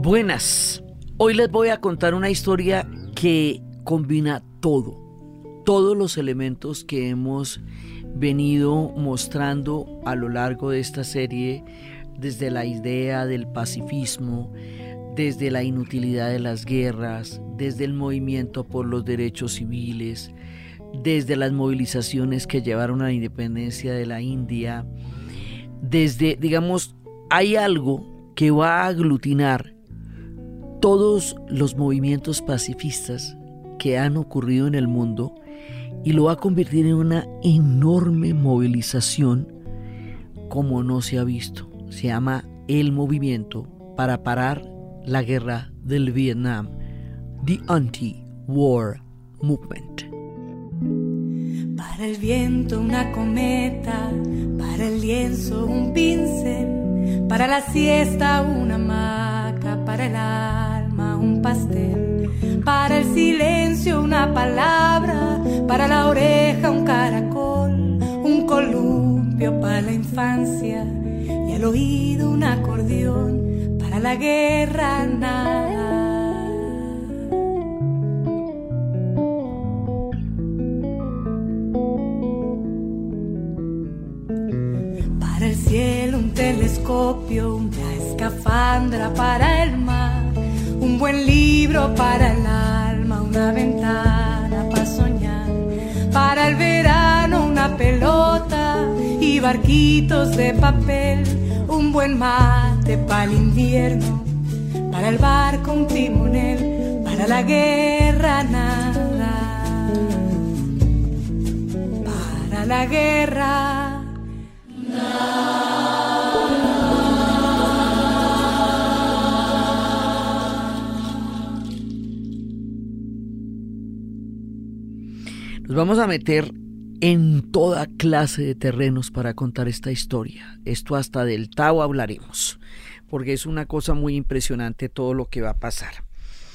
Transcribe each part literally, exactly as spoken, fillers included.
Buenas, hoy les voy a contar una historia que combina todo, todos los elementos que hemos venido mostrando a lo largo de esta serie, desde la idea del pacifismo, desde la inutilidad de las guerras, desde el movimiento por los derechos civiles, desde las movilizaciones que llevaron a la independencia de la India, desde, digamos, hay algo que va a aglutinar todos los movimientos pacifistas que han ocurrido en el mundo y lo va a convertir en una enorme movilización como no se ha visto. Se llama el movimiento para parar la guerra del Vietnam, The Anti-War Movement. Para el viento una cometa, para el lienzo un pincel, para la siesta una hamaca, para el alma un pastel, para el silencio una palabra, para la oreja un caracol, un columpio para la infancia y al oído un acordeón, para la guerra nada. Para el cielo un telescopio, una escafandra para el mar, un buen libro para el alma, una ventana para soñar, para el verano una pelota y barquitos de papel, un buen mate para el invierno, para el barco un timonel, para la guerra nada, para la guerra. Nos vamos a meter en toda clase de terrenos para contar esta historia. Esto hasta del Tao hablaremos, porque es una cosa muy impresionante todo lo que va a pasar.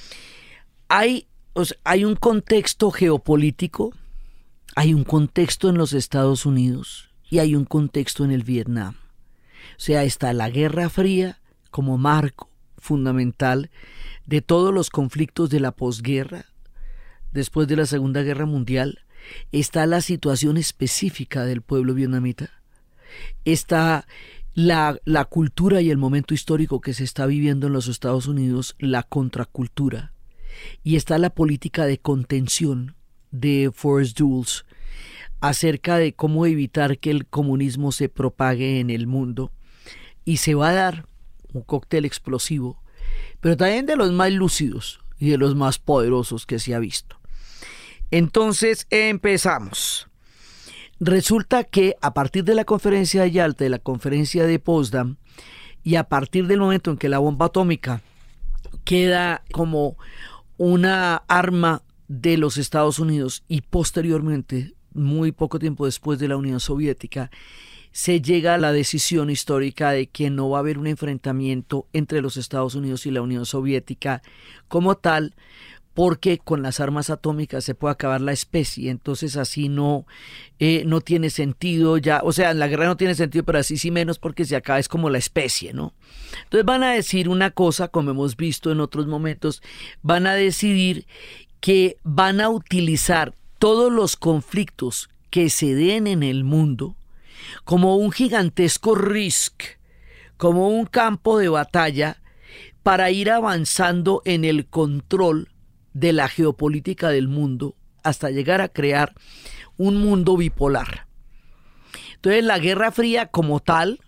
Hay, o sea, hay un contexto geopolítico, hay un contexto en los Estados Unidos y hay un contexto en el Vietnam. O sea, está la Guerra Fría como marco fundamental de todos los conflictos de la posguerra, después de la Segunda Guerra Mundial. Está la situación específica del pueblo vietnamita, está la, la cultura y el momento histórico que se está viviendo en los Estados Unidos, la contracultura, y está la política de contención de Forrest Dulles acerca de cómo evitar que el comunismo se propague en el mundo, y se va a dar un cóctel explosivo, pero también de los más lúcidos y de los más poderosos que se ha visto. Entonces empezamos. Resulta que a partir de la conferencia de Yalta, de la conferencia de Potsdam, y a partir del momento en que la bomba atómica queda como una arma de los Estados Unidos y posteriormente, muy poco tiempo después de la Unión Soviética, se llega a la decisión histórica de que no va a haber un enfrentamiento entre los Estados Unidos y la Unión Soviética como tal, porque con las armas atómicas se puede acabar la especie, entonces así no, eh, no tiene sentido ya, o sea, la guerra no tiene sentido, pero así sí menos porque se acaba, es como la especie, ¿no? Entonces van a decir una cosa, como hemos visto en otros momentos, van a decidir que van a utilizar todos los conflictos que se den en el mundo como un gigantesco risk, como un campo de batalla para ir avanzando en el control de la geopolítica del mundo hasta llegar a crear un mundo bipolar. Entonces la Guerra Fría como tal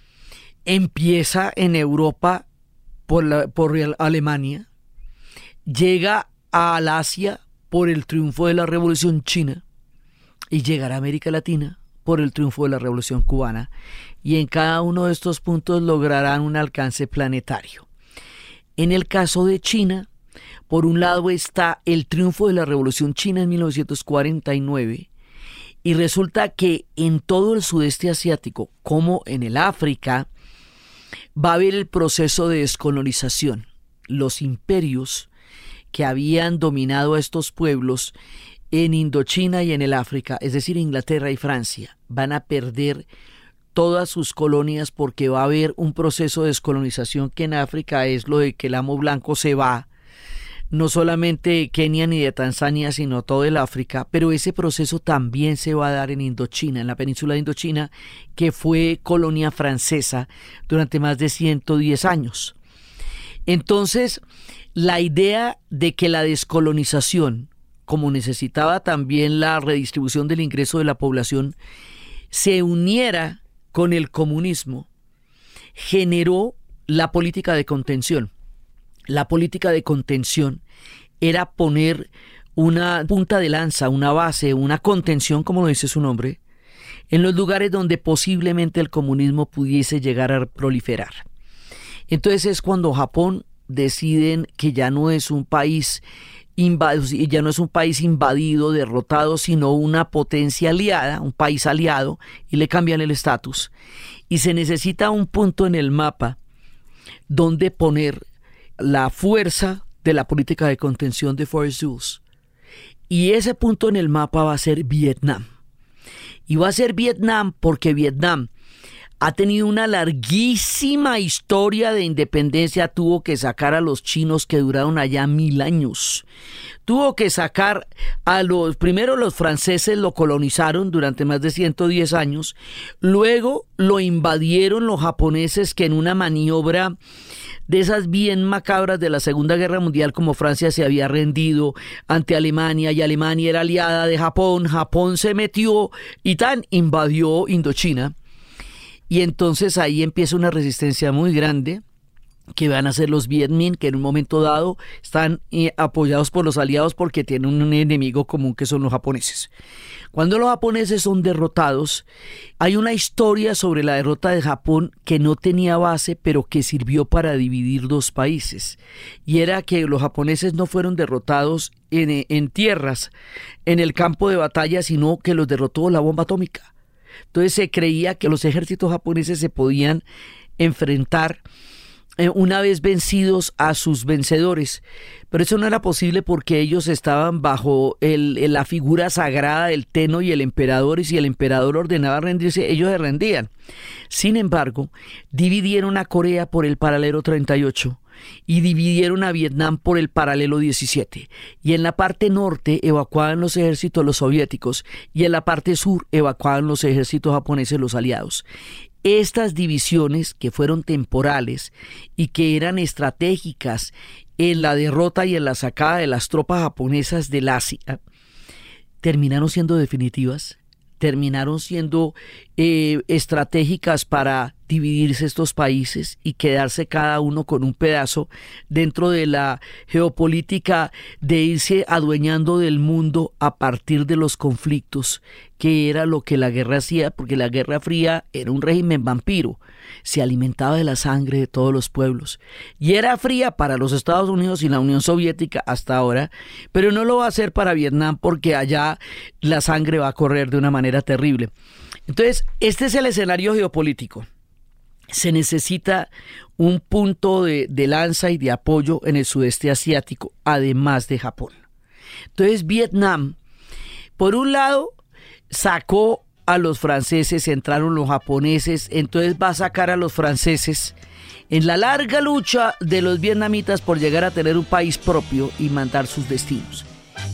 empieza en Europa por, la, por Alemania, llega al Asia por el triunfo de la Revolución China y llegará a América Latina por el triunfo de la Revolución Cubana, y en cada uno de estos puntos lograrán un alcance planetario. En el caso de China, por un lado está el triunfo de la Revolución China en mil novecientos cuarenta y nueve, y resulta que en todo el sudeste asiático, como en el África, va a haber el proceso de descolonización. Los imperios que habían dominado a estos pueblos en Indochina y en el África, es decir, Inglaterra y Francia, van a perder todas sus colonias porque va a haber un proceso de descolonización que en África es lo de que el amo blanco se va, no solamente de Kenia ni de Tanzania, sino todo el África, pero ese proceso también se va a dar en Indochina, en la península de Indochina, que fue colonia francesa durante más de ciento diez años. Entonces, la idea de que la descolonización, como necesitaba también la redistribución del ingreso de la población, se uniera con el comunismo, generó la política de contención. La política de contención era poner una punta de lanza, una base, una contención, como lo dice su nombre, en los lugares donde posiblemente el comunismo pudiese llegar a proliferar. Entonces es cuando Japón deciden que ya no es un país invadido, ya no es un país invadido, derrotado, sino una potencia aliada, un país aliado, y le cambian el estatus. Y se necesita un punto en el mapa donde poner la fuerza de la política de contención de Forrest Dulles. Y ese punto en el mapa va a ser Vietnam. Y va a ser Vietnam porque Vietnam ha tenido una larguísima historia de independencia. Tuvo que sacar a los chinos que duraron allá mil años. Tuvo que sacar a los, primero los franceses lo colonizaron durante más de ciento diez años. Luego lo invadieron los japoneses, que en una maniobra de esas bien macabras de la Segunda Guerra Mundial, como Francia se había rendido ante Alemania y Alemania era aliada de Japón, Japón se metió y tan invadió Indochina. Y entonces ahí empieza una resistencia muy grande que van a ser los Viet Minh, que en un momento dado están eh, apoyados por los aliados porque tienen un enemigo común que son los japoneses. Cuando los japoneses son derrotados, hay una historia sobre la derrota de Japón que no tenía base, pero que sirvió para dividir dos países. Y era que los japoneses no fueron derrotados en, en tierras, en el campo de batalla, sino que los derrotó la bomba atómica. Entonces se creía que los ejércitos japoneses se podían enfrentar eh, una vez vencidos a sus vencedores, pero eso no era posible porque ellos estaban bajo el, la figura sagrada del Tenno y el emperador, y si el emperador ordenaba rendirse, ellos se rendían. Sin embargo, dividieron a Corea por el paralelo treinta y ocho y dividieron a Vietnam por el paralelo diecisiete, y en la parte norte evacuaban los ejércitos los soviéticos y en la parte sur evacuaban los ejércitos japoneses, los aliados. Estas divisiones, que fueron temporales y que eran estratégicas en la derrota y en la sacada de las tropas japonesas del Asia, terminaron siendo definitivas, terminaron siendo eh, estratégicas para dividirse estos países y quedarse cada uno con un pedazo dentro de la geopolítica de irse adueñando del mundo a partir de los conflictos, que era lo que la guerra hacía, porque la Guerra Fría era un régimen vampiro, se alimentaba de la sangre de todos los pueblos y era fría para los Estados Unidos y la Unión Soviética hasta ahora, pero no lo va a hacer para Vietnam porque allá la sangre va a correr de una manera terrible. Entonces, este es el escenario geopolítico. Se necesita un punto de, de lanza y de apoyo en el sudeste asiático, además de Japón. Entonces, Vietnam, por un lado, sacó a los franceses, entraron los japoneses, entonces va a sacar a los franceses en la larga lucha de los vietnamitas por llegar a tener un país propio y mandar sus destinos.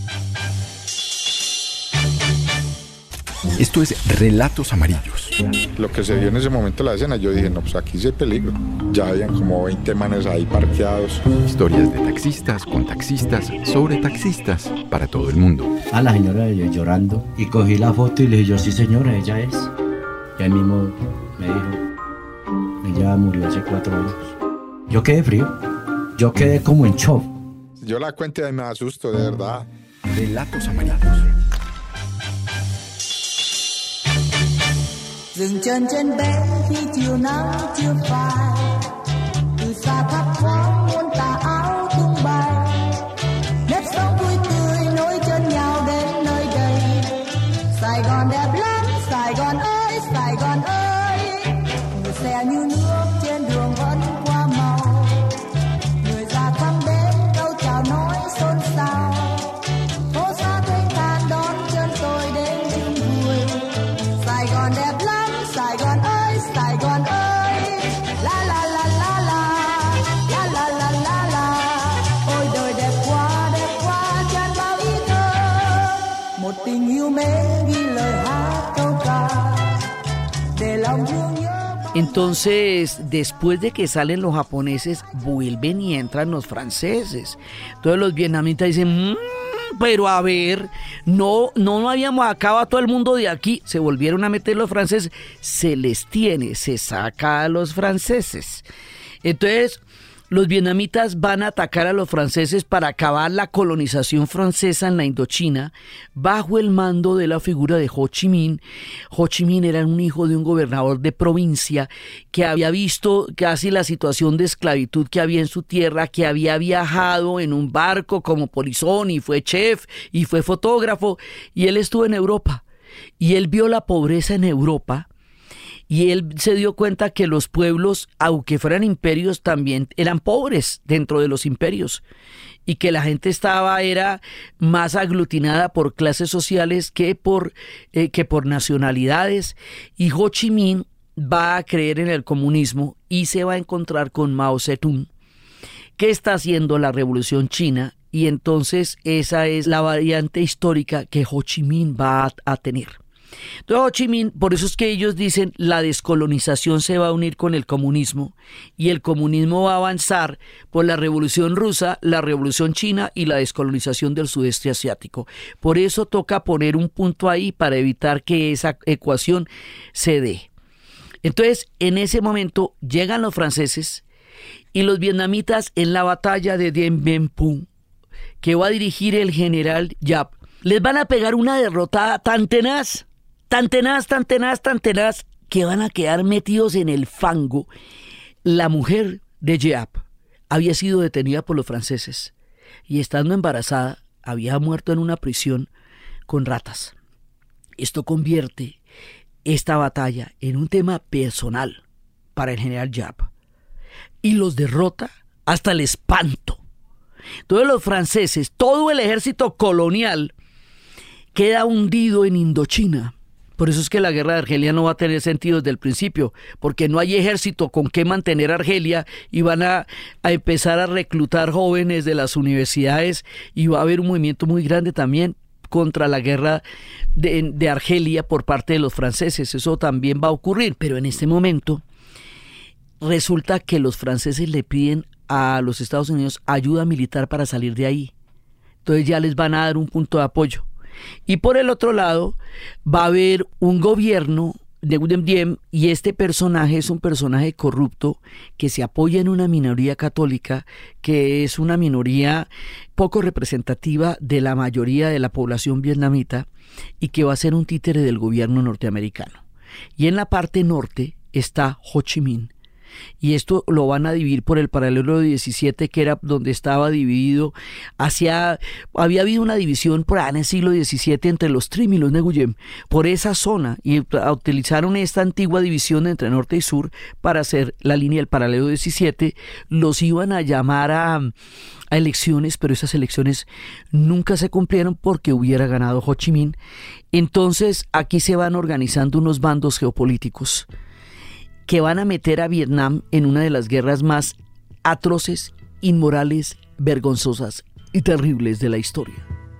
Esto es Relatos Amarillos. Lo que se vio en ese momento de la escena, yo dije, no, pues aquí sí hay peligro. Ya habían como veinte manes ahí parqueados. Historias de taxistas, con taxistas, sobre taxistas, para todo el mundo. A la señora llorando y cogí la foto y le dije, yo sí señora, ella es. Y él mismo me dijo, ella murió hace cuatro años. Yo quedé frío, yo quedé como en shock. Yo la cuento y me asusto, de verdad. Relatos Amarillos. Dừng chân trên bến khi chiều nắng chưa phai, từ xa thấp thoáng muôn tà áo tung bay, nếp sống vui tươi nối chân nhau đến nơi đây. Sài Gòn đẹp lắm, Sài Gòn ơi, Sài Gòn ơi, người xe như nước trên đường vẫn qua màu, người già thăm đến câu chào nói xôn xao, phố xa thanh thản đón chân tôi đến chung vui. Sài Gòn đẹp lắm, Sài Gòn ơi, Saigon ơi, la la la la la, la la la la la. Ôi đời đẹp quá, đẹp quá chan bao ý thơ. Một tình yêu mến ghi lời hát câu ca để lòng thương nhớ. Entonces, después de que salen los japoneses, vuelven y entran los franceses. Entonces los vietnamitas dicen, mmm, pero a ver, no, no, no habíamos acabado a todo el mundo de aquí. Se volvieron a meter los franceses, se les tiene, se saca a los franceses. Entonces, los vietnamitas van a atacar a los franceses para acabar la colonización francesa en la Indochina bajo el mando de la figura de Ho Chi Minh. Ho Chi Minh era un hijo de un gobernador de provincia que había visto casi la situación de esclavitud que había en su tierra, que había viajado en un barco como polizón y fue chef y fue fotógrafo, y él estuvo en Europa y él vio la pobreza en Europa. Y él se dio cuenta que los pueblos, aunque fueran imperios, también eran pobres dentro de los imperios. Y que la gente estaba, era más aglutinada por clases sociales que por, eh, que por nacionalidades. Y Ho Chi Minh va a creer en el comunismo y se va a encontrar con Mao Zedong, que está haciendo la revolución china. Y entonces esa es la variante histórica que Ho Chi Minh va a, a tener. Entonces Ho Chi Minh, por eso es que ellos dicen la descolonización se va a unir con el comunismo y el comunismo va a avanzar por la revolución rusa, la revolución china y la descolonización del sudeste asiático. Por eso toca poner un punto ahí para evitar que esa ecuación se dé. Entonces en ese momento llegan los franceses y los vietnamitas en la batalla de Dien Bien Phu, que va a dirigir el general Giap, les van a pegar una derrotada tan tenaz, tan tenaz, tan tenaz, tan tenaz, que van a quedar metidos en el fango. La mujer de Giap había sido detenida por los franceses y estando embarazada había muerto en una prisión con ratas. Esto convierte esta batalla en un tema personal para el general Giap y los derrota hasta el espanto. Todos los franceses, todo el ejército colonial queda hundido en Indochina. Por eso es que la guerra de Argelia no va a tener sentido desde el principio, porque no hay ejército con qué mantener Argelia y van a, a empezar a reclutar jóvenes de las universidades y va a haber un movimiento muy grande también contra la guerra de, de Argelia por parte de los franceses. Eso también va a ocurrir, pero en este momento resulta que los franceses le piden a los Estados Unidos ayuda militar para salir de ahí. Entonces ya les van a dar un punto de apoyo. Y por el otro lado va a haber un gobierno de Nguyen Diem y este personaje es un personaje corrupto que se apoya en una minoría católica que es una minoría poco representativa de la mayoría de la población vietnamita y que va a ser un títere del gobierno norteamericano. Y en la parte norte está Ho Chi Minh. Y esto lo van a dividir por el paralelo diecisiete, que era donde estaba dividido hacia, había habido una división por ahí en el siglo diecisiete entre los Trim y los Nguyem, por esa zona, y utilizaron esta antigua división entre norte y sur para hacer la línea del paralelo diecisiete. Los iban a llamar a, a elecciones, pero esas elecciones nunca se cumplieron porque hubiera ganado Ho Chi Minh. Entonces aquí se van organizando unos bandos geopolíticos que van a meter a Vietnam en una de las guerras más atroces, inmorales, vergonzosas y terribles de la historia.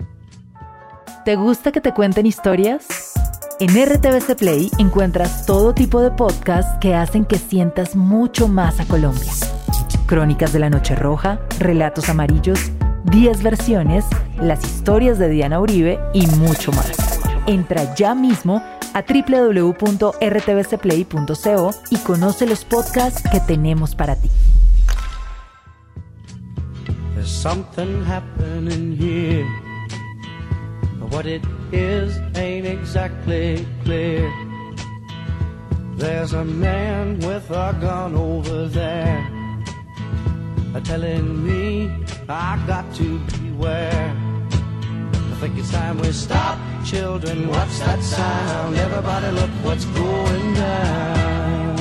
¿Te gusta que te cuenten historias? En R T V C Play encuentras todo tipo de podcasts que hacen que sientas mucho más a Colombia. Crónicas de la Noche Roja, Relatos Amarillos, diez versiones, las historias de Diana Uribe y mucho más. Entra ya mismo a doble u doble u doble u punto r t v c play punto co y conoce los podcasts que tenemos para ti. There's something happening here. What it is ain't exactly clear. There's a man with a gun over there, telling me I got to beware. I think it's time we stop. Children, what's that sound? Everybody look what's going down.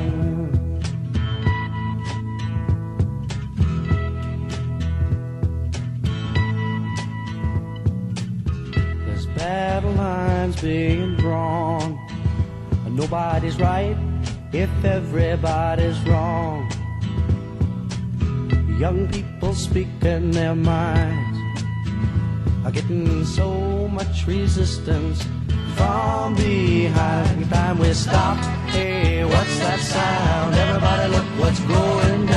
There's battle lines being drawn, and nobody's right if everybody's wrong. Young people speaking their minds are getting so much resistance from behind. Every time we stop, hey, what's that sound? Everybody look what's going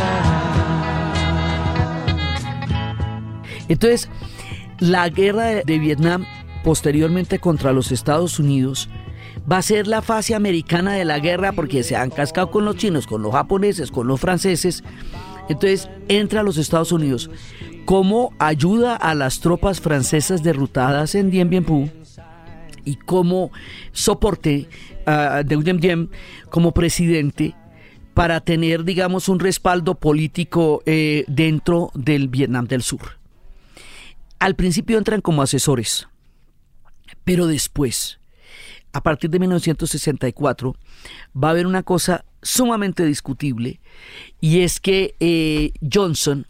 down. Entonces, la guerra de Vietnam, posteriormente contra los Estados Unidos, va a ser la fase americana de la guerra porque se han cascado con los chinos, con los japoneses, con los franceses. Entonces entra a los Estados Unidos como ayuda a las tropas francesas derrotadas en Dien Bien Phu y como soporte uh, de Dien Bien como presidente para tener, digamos, un respaldo político eh, dentro del Vietnam del Sur. Al principio entran como asesores, pero después, a partir de mil novecientos sesenta y cuatro, va a haber una cosa sumamente discutible, y es que eh, Johnson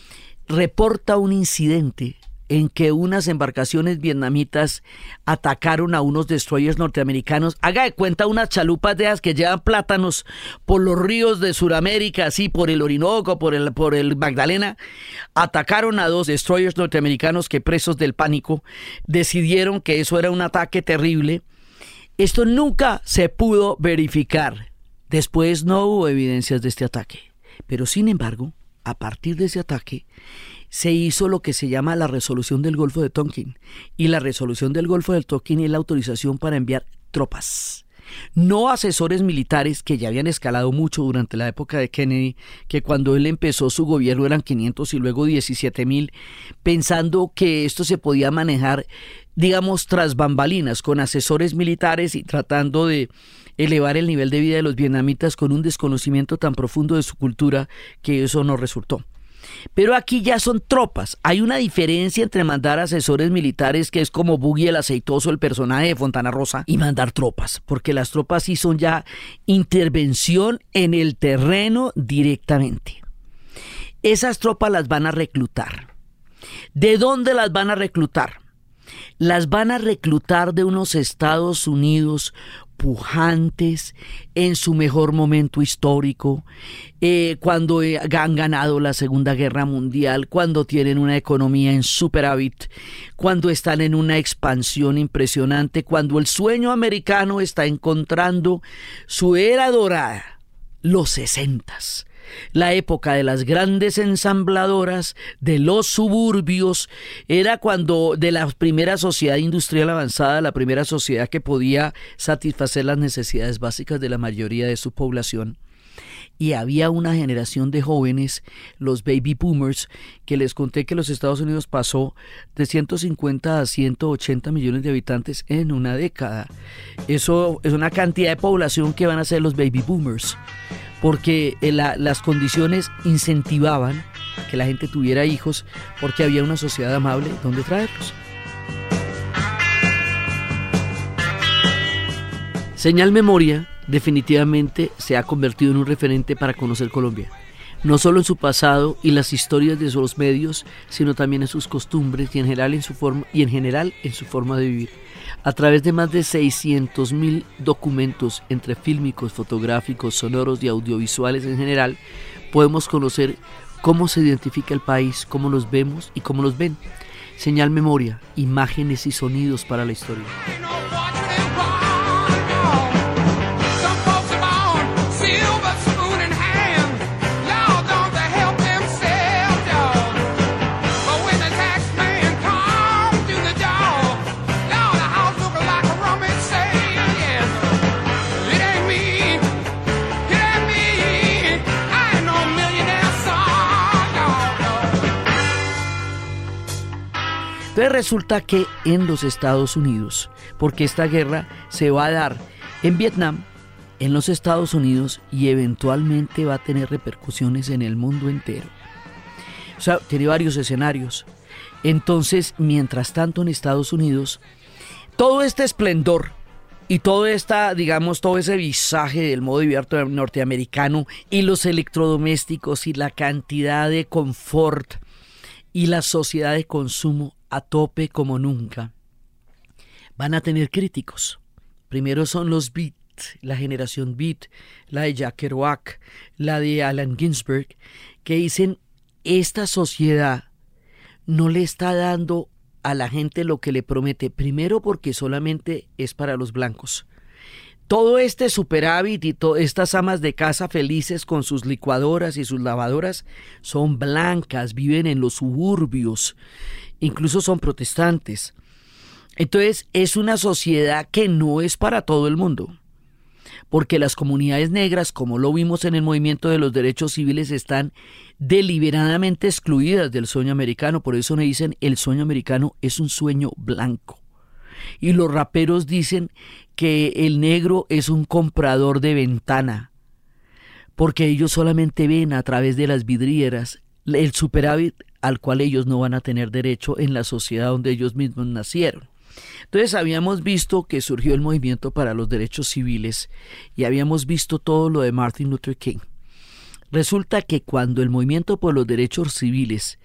reporta un incidente en que unas embarcaciones vietnamitas atacaron a unos destroyers norteamericanos. Haga de cuenta unas chalupas de esas que llevan plátanos por los ríos de Sudamérica, así por el Orinoco, por el, por el Magdalena. Atacaron a dos destroyers norteamericanos que, presos del pánico, decidieron que eso era un ataque terrible. Esto nunca se pudo verificar. Después no hubo evidencias de este ataque. Pero sin embargo, a partir de ese ataque, se hizo lo que se llama la resolución del Golfo de Tonkin. Y la resolución del Golfo de Tonkin es la autorización para enviar tropas. No asesores militares, que ya habían escalado mucho durante la época de Kennedy, que cuando él empezó su gobierno eran quinientos y luego diecisiete mil, pensando que esto se podía manejar, digamos, tras bambalinas, con asesores militares y tratando de elevar el nivel de vida de los vietnamitas con un desconocimiento tan profundo de su cultura que eso no resultó. Pero aquí ya son tropas. Hay una diferencia entre mandar asesores militares, que es como Buggy el Aceitoso, el personaje de Fontana Rosa, y mandar tropas, porque las tropas sí son ya intervención en el terreno directamente. Esas tropas las van a reclutar. ¿De dónde las van a reclutar? Las van a reclutar de unos Estados Unidos pujantes, en su mejor momento histórico, eh, cuando eh, han ganado la Segunda Guerra Mundial, cuando tienen una economía en superávit, cuando están en una expansión impresionante, cuando el sueño americano está encontrando su era dorada, los sesentas. La época de las grandes ensambladoras, de los suburbios, era cuando de la primera sociedad industrial avanzada, la primera sociedad que podía satisfacer las necesidades básicas de la mayoría de su población. Y había una generación de jóvenes, los baby boomers, que les conté que los Estados Unidos pasó de ciento cincuenta a ciento ochenta millones de habitantes en una década. Eso es una cantidad de población que van a ser los baby boomers, porque la, las condiciones incentivaban que la gente tuviera hijos, porque había una sociedad amable donde traerlos. Señal Memoria definitivamente se ha convertido en un referente para conocer Colombia, no solo en su pasado y las historias de sus medios, sino también en sus costumbres y en general en su forma, y en general en su forma de vivir. A través de más de seiscientos mil documentos entre fílmicos, fotográficos, sonoros y audiovisuales en general, podemos conocer cómo se identifica el país, cómo los vemos y cómo los ven. Señal Memoria, imágenes y sonidos para la historia. Entonces resulta que en los Estados Unidos, porque esta guerra se va a dar en Vietnam, en los Estados Unidos, y eventualmente va a tener repercusiones en el mundo entero. O sea, tiene varios escenarios. Entonces, mientras tanto en Estados Unidos, todo este esplendor y todo esta, digamos, todo ese visaje del modo de vida norteamericano y los electrodomésticos y la cantidad de confort y la sociedad de consumo a tope como nunca, van a tener críticos. Primero son los beat, la generación Beat, la de Jack Kerouac, la de Allen Ginsberg, que dicen, esta sociedad no le está dando a la gente lo que le promete, primero porque solamente es para los blancos. Todo este superávit y todas estas amas de casa felices con sus licuadoras y sus lavadoras son blancas, viven en los suburbios, incluso son protestantes. Entonces es una sociedad que no es para todo el mundo, porque las comunidades negras, como lo vimos en el movimiento de los derechos civiles, están deliberadamente excluidas del sueño americano. Por eso me dicen, el sueño americano es un sueño blanco. Y los raperos dicen que el negro es un comprador de ventana, porque ellos solamente ven a través de las vidrieras el superávit al cual ellos no van a tener derecho en la sociedad donde ellos mismos nacieron. Entonces habíamos visto que surgió el movimiento para los derechos civiles y habíamos visto todo lo de Martin Luther King. Resulta que cuando el movimiento por los derechos civiles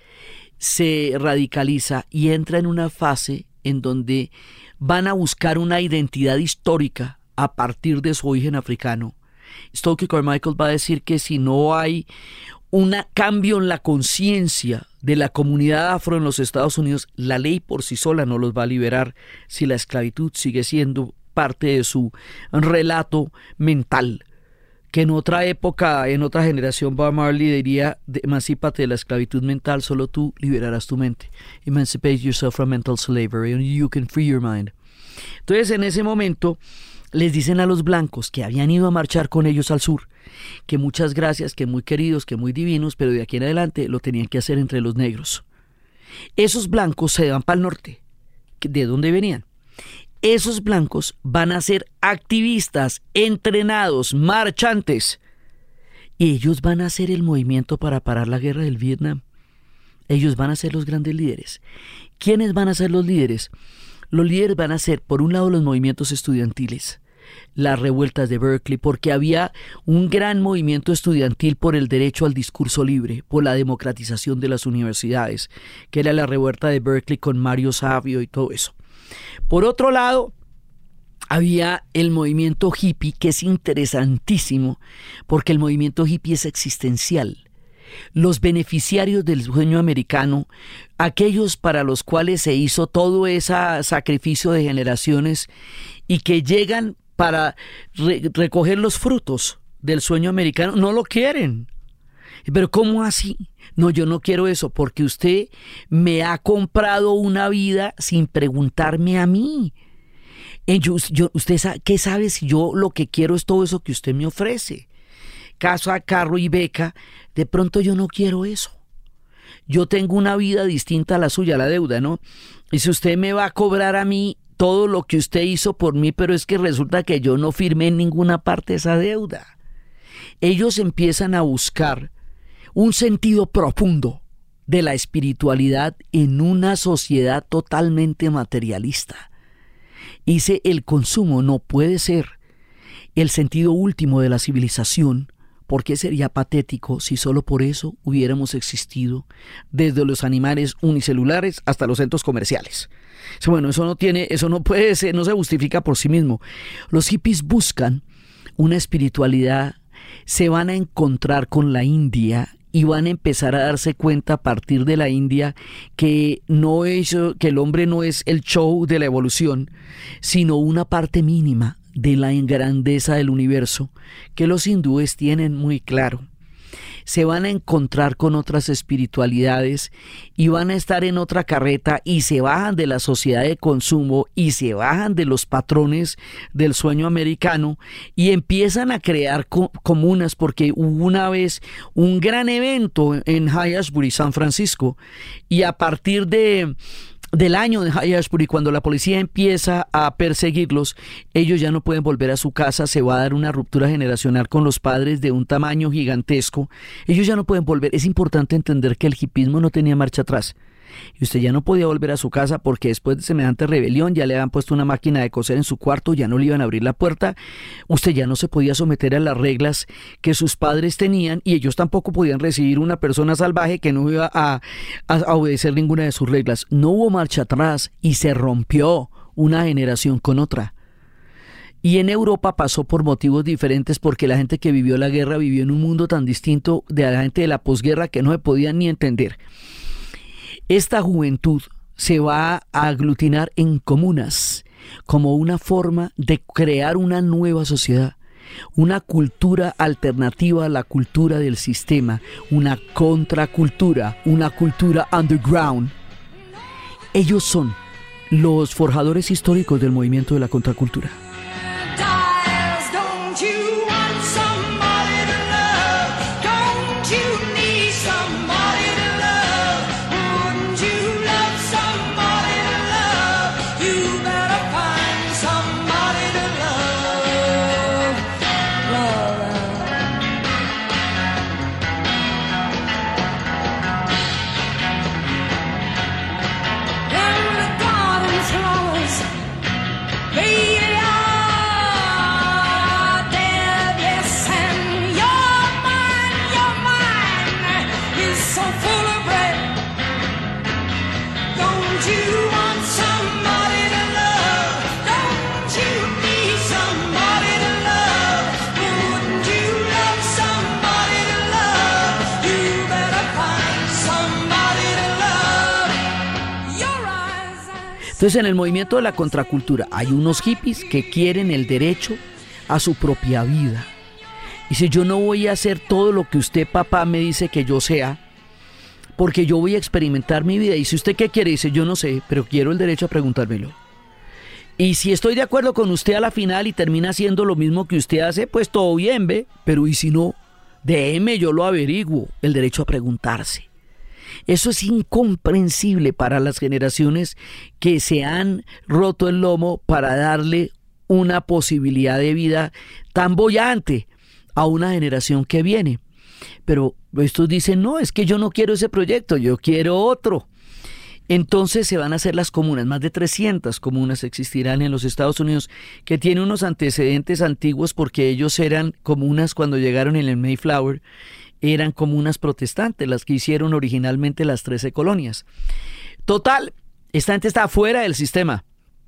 se radicaliza y entra en una fase en donde van a buscar una identidad histórica a partir de su origen africano, Stokely Carmichael va a decir que si no hay un cambio en la conciencia de la comunidad afro en los Estados Unidos, la ley por sí sola no los va a liberar si la esclavitud sigue siendo parte de su relato mental, que en otra época, en otra generación, Bob Marley diría, emancípate de la esclavitud mental, solo tú liberarás tu mente. Emancipate yourself from mental slavery and you can free your mind. Entonces en ese momento les dicen a los blancos que habían ido a marchar con ellos al sur, que muchas gracias, que muy queridos, que muy divinos, pero de aquí en adelante lo tenían que hacer entre los negros. Esos blancos se van para el norte. ¿De dónde venían? Esos blancos van a ser activistas, entrenados, marchantes. Y ellos van a hacer el movimiento para parar la guerra del Vietnam. Ellos van a ser los grandes líderes. ¿Quiénes van a ser los líderes? Los líderes van a ser, por un lado, los movimientos estudiantiles, las revueltas de Berkeley, porque había un gran movimiento estudiantil por el derecho al discurso libre, por la democratización de las universidades, que era la revuelta de Berkeley con Mario Savio y todo eso. Por otro lado, había el movimiento hippie, que es interesantísimo, porque el movimiento hippie es existencial. Los beneficiarios del sueño americano, aquellos para los cuales se hizo todo ese sacrificio de generaciones y que llegan para re- recoger los frutos del sueño americano, no lo quieren. Pero ¿cómo así? No, yo no quiero eso, porque usted me ha comprado una vida sin preguntarme a mí. Yo, yo, ¿Usted sabe, qué sabe si yo lo que quiero es todo eso que usted me ofrece? Casa, carro y beca, de pronto yo no quiero eso. Yo tengo una vida distinta a la suya, la deuda, ¿no? Y si usted me va a cobrar a mí todo lo que usted hizo por mí, pero es que resulta que yo no firmé en ninguna parte esa deuda. Ellos empiezan a buscar un sentido profundo de la espiritualidad en una sociedad totalmente materialista. Dice, el consumo no puede ser el sentido último de la civilización, porque sería patético si solo por eso hubiéramos existido desde los animales unicelulares hasta los centros comerciales. Bueno, eso no tiene, eso no puede ser, no se justifica por sí mismo. Los hippies buscan una espiritualidad, se van a encontrar con la India y van a empezar a darse cuenta a partir de la India que no es, que el hombre no es el show de la evolución, sino una parte mínima de la grandeza del universo, que los hindúes tienen muy claro. Se van a encontrar con otras espiritualidades y van a estar en otra carreta y se bajan de la sociedad de consumo y se bajan de los patrones del sueño americano y empiezan a crear co- comunas, porque hubo una vez un gran evento en High-Ashbury, San Francisco, y a partir de del año de High-Ashbury, cuando la policía empieza a perseguirlos, ellos ya no pueden volver a su casa, se va a dar una ruptura generacional con los padres de un tamaño gigantesco, ellos ya no pueden volver. Es importante entender que el hipismo no tenía marcha atrás, y usted ya no podía volver a su casa porque después de semejante rebelión ya le habían puesto una máquina de coser en su cuarto, ya no le iban a abrir la puerta, usted ya no se podía someter a las reglas que sus padres tenían y ellos tampoco podían recibir una persona salvaje que no iba a, a, a obedecer ninguna de sus reglas. No hubo marcha atrás y se rompió una generación con otra. Y en Europa pasó por motivos diferentes porque la gente que vivió la guerra vivió en un mundo tan distinto de la gente de la posguerra que no se podían ni entender. Esta juventud se va a aglutinar en comunas como una forma de crear una nueva sociedad, una cultura alternativa a la cultura del sistema, una contracultura, una cultura underground. Ellos son los forjadores históricos del movimiento de la contracultura. Entonces, en el movimiento de la contracultura hay unos hippies que quieren el derecho a su propia vida. Dice, yo no voy a hacer todo lo que usted, papá, me dice que yo sea, porque yo voy a experimentar mi vida. Y si usted qué quiere, dice, yo no sé, pero quiero el derecho a preguntármelo. Y si estoy de acuerdo con usted a la final y termina haciendo lo mismo que usted hace, pues todo bien, ¿ve? Pero y si no, déjeme, yo lo averiguo. El derecho a preguntarse. Eso es incomprensible para las generaciones que se han roto el lomo para darle una posibilidad de vida tan boyante a una generación que viene. Pero estos dicen, no, es que yo no quiero ese proyecto, yo quiero otro. Entonces se van a hacer las comunas, más de trescientas comunas existirán en los Estados Unidos, que tienen unos antecedentes antiguos porque ellos eran comunas cuando llegaron en el Mayflower, eran comunas protestantes, las que hicieron originalmente las trece colonias. Total, esta gente está fuera del sistema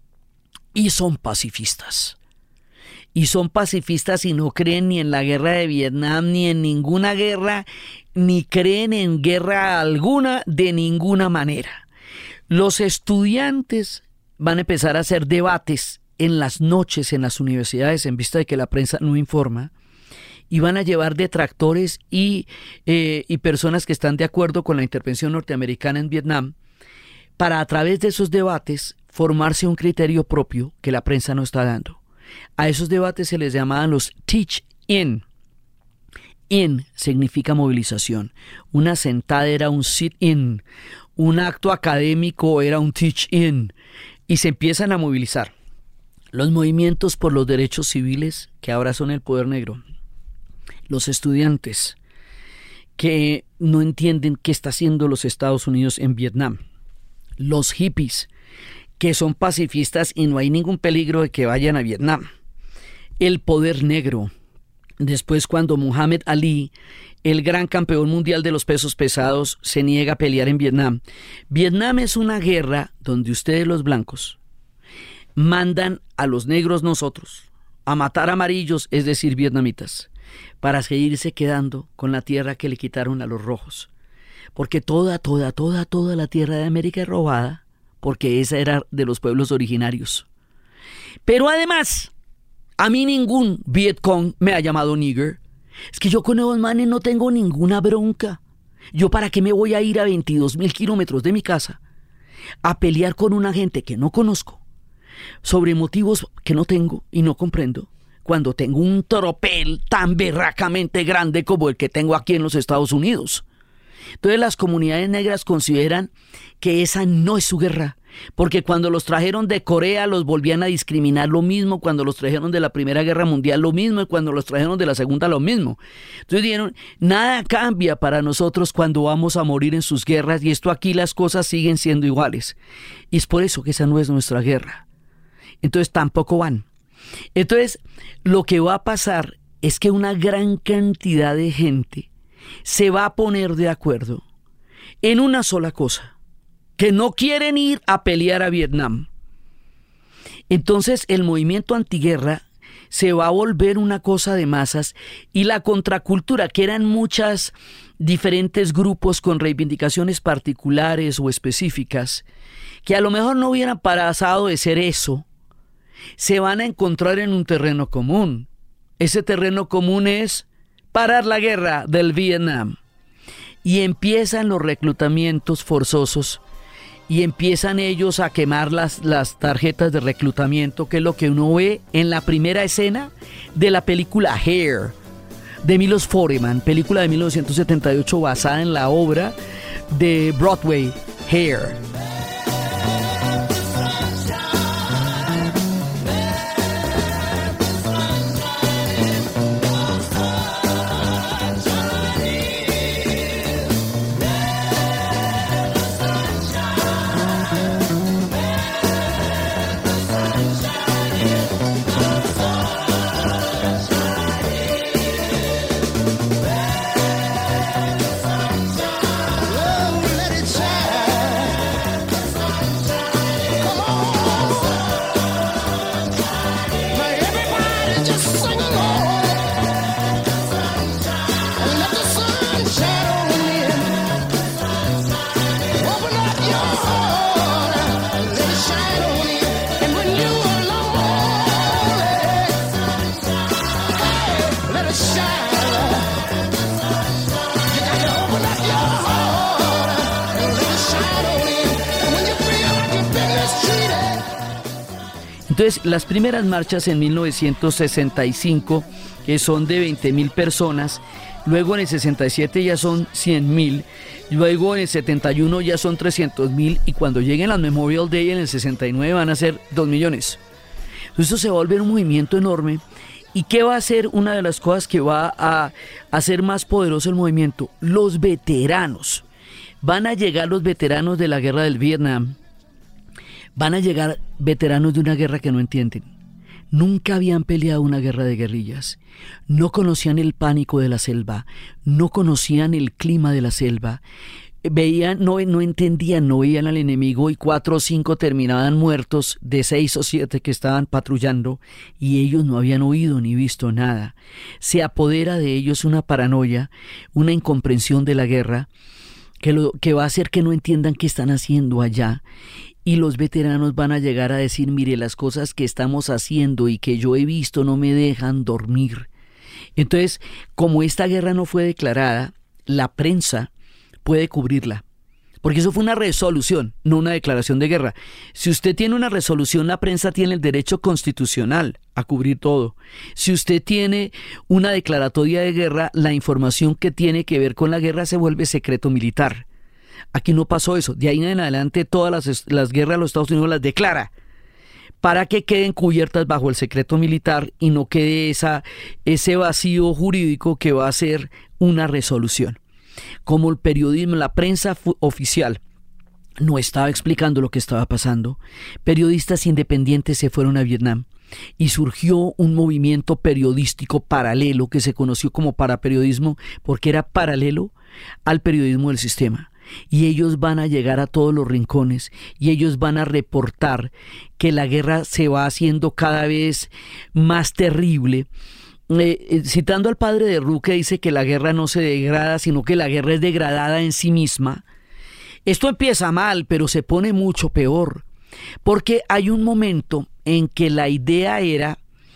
y son pacifistas. Y son pacifistas y no creen ni en la guerra de Vietnam, ni en ninguna guerra, ni creen en guerra alguna de ninguna manera. Los estudiantes van a empezar a hacer debates en las noches en las universidades en vista de que la prensa no informa. Y van a llevar detractores y, eh, y personas que están de acuerdo con la intervención norteamericana en Vietnam para a través de esos debates formarse un criterio propio que la prensa no está dando. A esos debates se les llamaban los teach-in. In significa movilización. Una sentada era un sit-in. Un acto académico era un teach-in. Y se empiezan a movilizar. Los movimientos por los derechos civiles, que ahora son el poder negro. Los estudiantes que no entienden qué está haciendo los Estados Unidos en Vietnam. Los hippies que son pacifistas y no hay ningún peligro de que vayan a Vietnam. El poder negro. Después, cuando Muhammad Ali, el gran campeón mundial de los pesos pesados, se niega a pelear en Vietnam. Vietnam es una guerra donde ustedes los blancos mandan a los negros nosotros a matar amarillos, es decir, vietnamitas, para seguirse quedando con la tierra que le quitaron a los rojos. Porque toda, toda, toda, toda la tierra de América es robada, porque esa era de los pueblos originarios. Pero además, a mí ningún Vietcong me ha llamado nigger. Es que yo con esos manes no tengo ninguna bronca. ¿Yo para qué me voy a ir a veintidós mil kilómetros de mi casa a pelear con una gente que no conozco sobre motivos que no tengo y no comprendo, cuando tengo un tropel tan berracamente grande como el que tengo aquí en los Estados Unidos? Entonces las comunidades negras consideran que esa no es su guerra, porque cuando los trajeron de Corea los volvían a discriminar lo mismo, cuando los trajeron de la Primera Guerra Mundial lo mismo, y cuando los trajeron de la Segunda lo mismo. Entonces dijeron, nada cambia para nosotros cuando vamos a morir en sus guerras, y esto aquí las cosas siguen siendo iguales. Y es por eso que esa no es nuestra guerra. Entonces tampoco van. Entonces lo que va a pasar es que una gran cantidad de gente se va a poner de acuerdo en una sola cosa, que no quieren ir a pelear a Vietnam. Entonces el movimiento antiguerra se va a volver una cosa de masas, y la contracultura, que eran muchas diferentes grupos con reivindicaciones particulares o específicas, que a lo mejor no hubieran pasado de ser eso, se van a encontrar en un terreno común. Ese terreno común es parar la guerra del Vietnam. Y empiezan los reclutamientos forzosos, y empiezan ellos a quemar las, las tarjetas de reclutamiento, que es lo que uno ve en la primera escena de la película Hair, de Milos Forman, película de mil novecientos setenta y ocho basada en la obra de Broadway, Hair. Entonces, las primeras marchas en mil novecientos sesenta y cinco, que son de veinte mil personas, luego en el sesenta y siete ya son cien mil, luego en el setenta y uno ya son trescientos mil, y cuando lleguen las Memorial Day en el sesenta y nueve van a ser dos millones. Entonces, esto se va a volver un movimiento enorme. ¿Y qué va a ser una de las cosas que va a hacer más poderoso el movimiento? Los veteranos. Van a llegar los veteranos de la guerra del Vietnam. Van a llegar veteranos de una guerra que no entienden. Nunca habían peleado una guerra de guerrillas. No conocían el pánico de la selva. No conocían el clima de la selva. Veían, no, no entendían, no veían al enemigo, y cuatro o cinco terminaban muertos de seis o siete que estaban patrullando, y ellos no habían oído ni visto nada. Se apodera de ellos una paranoia, una incomprensión de la guerra, que, lo, que va a hacer que no entiendan qué están haciendo allá. Y los veteranos van a llegar a decir: mire, las cosas que estamos haciendo y que yo he visto no me dejan dormir. Entonces, como esta guerra no fue declarada, la prensa puede cubrirla, porque eso fue una resolución, no una declaración de guerra. Si usted tiene una resolución, la prensa tiene el derecho constitucional a cubrir todo. Si usted tiene una declaratoria de guerra, la información que tiene que ver con la guerra se vuelve secreto militar. Aquí no pasó eso. De ahí en adelante todas las, las guerras de los Estados Unidos las declara para que queden cubiertas bajo el secreto militar y no quede esa, ese vacío jurídico que va a ser una resolución. Como el periodismo, la prensa oficial no estaba explicando lo que estaba pasando, periodistas independientes se fueron a Vietnam y surgió un movimiento periodístico paralelo que se conoció como paraperiodismo, porque era paralelo al periodismo del sistema. Y ellos van a llegar a todos los rincones y ellos van a reportar que la guerra se va haciendo cada vez más terrible. Eh, eh, citando al padre de Roque, dice que la guerra no se degrada, sino que la guerra es degradada en sí misma. Esto empieza mal, pero se pone mucho peor, porque hay un momento en que la idea era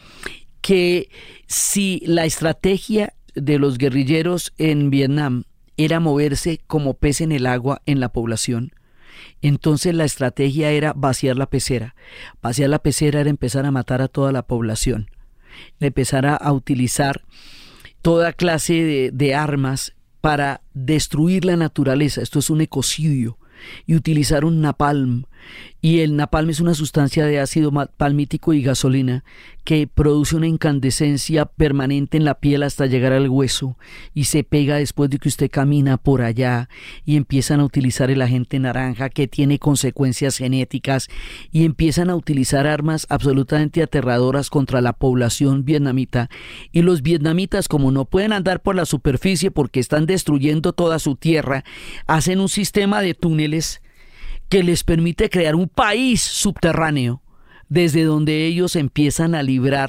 que si la estrategia de los guerrilleros en Vietnam era moverse como pez en el agua en la población, entonces la estrategia era vaciar la pecera. Vaciar la pecera era empezar a matar a toda la población, empezar a, a utilizar toda clase de, de armas para destruir la naturaleza. Esto es un ecocidio. Y utilizaron napalm, y el napalm es una sustancia de ácido palmítico y gasolina que produce una incandescencia permanente en la piel hasta llegar al hueso, y se pega después de que usted camina por allá, y empiezan a utilizar el agente naranja, que tiene consecuencias genéticas, y empiezan a utilizar armas absolutamente aterradoras contra la población vietnamita. Y los vietnamitas, como no pueden andar por la superficie porque están destruyendo toda su tierra, hacen un sistema de túneles que les permite crear un país subterráneo desde donde ellos empiezan a librar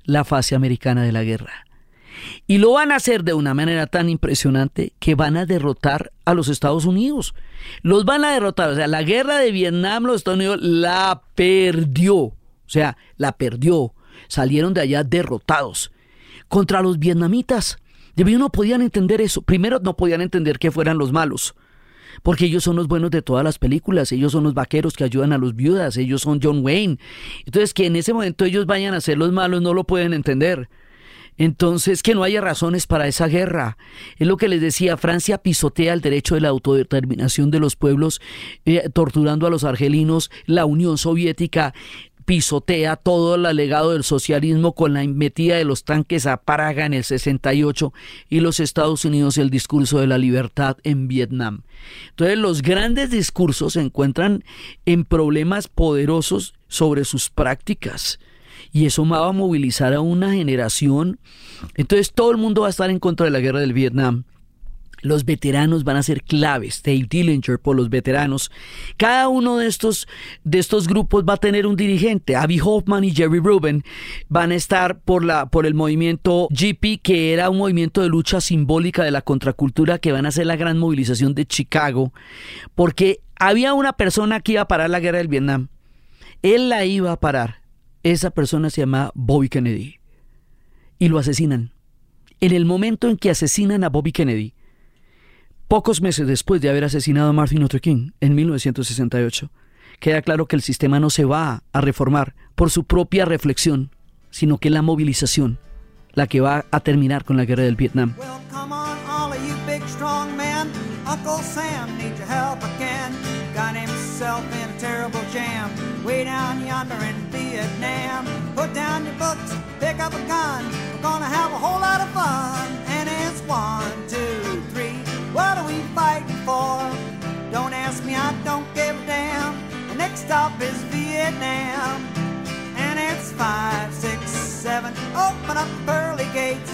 la fase americana de la guerra. Y lo van a hacer de una manera tan impresionante que van a derrotar a los Estados Unidos. Los van a derrotar. O sea, la guerra de Vietnam, los Estados Unidos la perdió. O sea, la perdió. Salieron de allá derrotados contra los vietnamitas. Ellos no podían entender eso. Primero, no podían entender que fueran los malos, porque ellos son los buenos de todas las películas. Ellos son los vaqueros que ayudan a los viudas. Ellos son John Wayne. Entonces, que en ese momento ellos vayan a ser los malos, no lo pueden entender. Entonces, que no haya razones para esa guerra. Es lo que les decía, Francia pisotea el derecho de la autodeterminación de los pueblos, eh, torturando a los argelinos. La Unión Soviética pisotea todo el legado del socialismo con la metida de los tanques a Praga en el sesenta y ocho, y los Estados Unidos el discurso de la libertad en Vietnam. Entonces, los grandes discursos se encuentran en problemas poderosos sobre sus prácticas, y eso va a movilizar a una generación. Entonces, todo el mundo va a estar en contra de la guerra del Vietnam. Los veteranos van a ser claves. Dave Dillinger por los veteranos. Cada uno de estos, de estos grupos va a tener un dirigente. Abby Hoffman y Jerry Rubin van a estar por, la, por el movimiento G P, que era un movimiento de lucha simbólica de la contracultura, que van a hacer la gran movilización de Chicago, porque había una persona que iba a parar la guerra del Vietnam. Él la iba a parar. Esa persona se llamaba Bobby Kennedy. Y lo asesinan. En el momento en que asesinan a Bobby Kennedy, pocos meses después de haber asesinado a Martin Luther King en mil novecientos sesenta y ocho, queda claro que el sistema no se va a reformar por su propia reflexión, sino que la movilización la que va a terminar con la guerra del Vietnam. Well, come on, all of you big strong men. Uncle Sam needs your help again. Got himself in a terrible jam way down yonder in Vietnam. Put down your books, pick up a gun. We're gonna have a whole lot of fun. And it's one, two, three. What are we fighting for? Don't ask me, I don't give a damn. The next stop is Vietnam. And it's five, six, seven. Open up the pearly gates.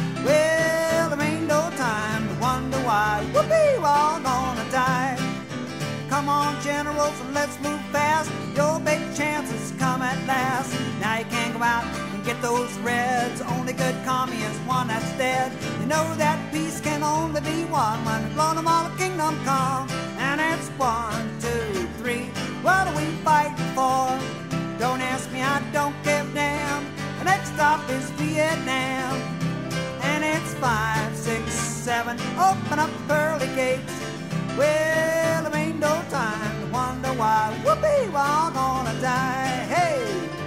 Well, there ain't no time to wonder why. Whoopee, we're all gonna die. Come on, generals, and let's move fast. Your big chances come at last. Now you can't go out and get those reds. Only good commie is one that's dead. You know that peace can only be one when we've blown them all the kingdom come. And it's one, two, three. What are we fighting for? Don't ask me, I don't give a damn. The next stop is Vietnam. And it's five, six, seven. Open up the pearly gates. Well, there ain't no time to wonder why. Whoopee, we're all gonna die. Hey.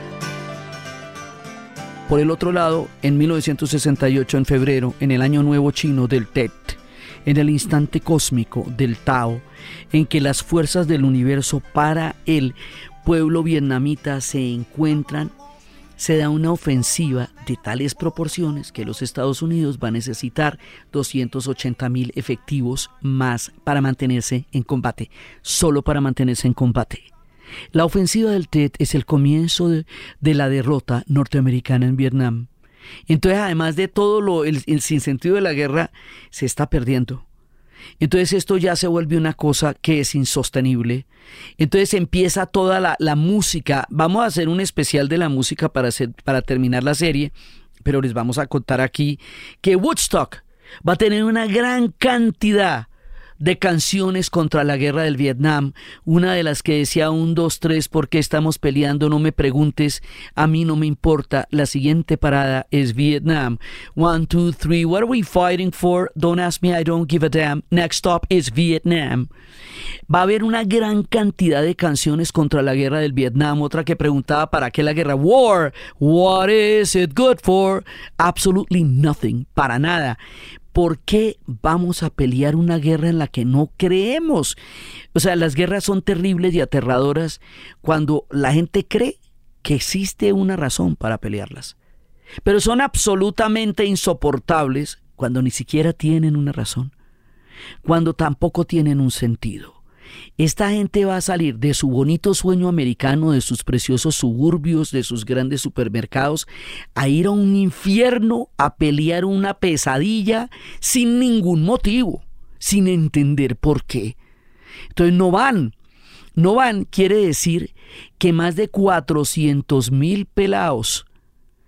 Por el otro lado, en mil novecientos sesenta y ocho, en febrero, en el año nuevo chino del Tet, en el instante cósmico del Tao, en que las fuerzas del universo para el pueblo vietnamita se encuentran, se da una ofensiva de tales proporciones que los Estados Unidos va a necesitar doscientos ochenta mil efectivos más para mantenerse en combate, solo para mantenerse en combate. La ofensiva del Tet es el comienzo de, de la derrota norteamericana en Vietnam. Entonces, además de todo lo, el, el sinsentido de la guerra se está perdiendo. Entonces esto ya se vuelve una cosa que es insostenible. Entonces empieza toda la, la música. Vamos a hacer un especial de la música para, hacer, para terminar la serie, pero les vamos a contar aquí que Woodstock va a tener una gran cantidad de canciones contra la guerra del Vietnam. Una de las que decía un, dos, tres, ¿por qué estamos peleando? No me preguntes, a mí no me importa. La siguiente parada es Vietnam. One, two, three, what are we fighting for? Don't ask me, I don't give a damn. Next stop is Vietnam. Va a haber una gran cantidad de canciones contra la guerra del Vietnam. Otra que preguntaba, ¿para qué la guerra? War, what is it good for? Absolutely nothing, para nada. ¿Por qué vamos a pelear una guerra en la que no creemos? O sea, las guerras son terribles y aterradoras cuando la gente cree que existe una razón para pelearlas. Pero son absolutamente insoportables cuando ni siquiera tienen una razón, cuando tampoco tienen un sentido. Esta gente va a salir de su bonito sueño americano, de sus preciosos suburbios, de sus grandes supermercados, a ir a un infierno, a pelear una pesadilla sin ningún motivo, sin entender por qué. Entonces no van, no van, quiere decir que más de cuatrocientos mil pelados